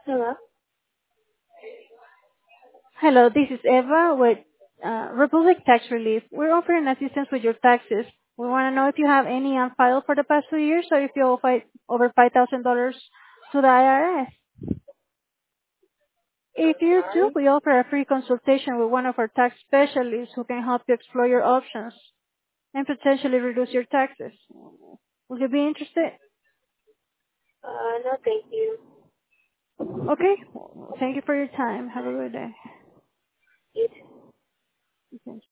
Hello. Hello, this is Eva with Republic Tax Relief. We're offering assistance with your taxes. We want to know if you have any on file for the past 2 years or if you owe over $5,000 to the IRS. If you do, Sorry. we offer a free consultation with one of our tax specialists who can help you explore your options and potentially reduce your taxes. Would you be interested? No, thank you. Okay. Thank you for your time. Have a good day. You Okay.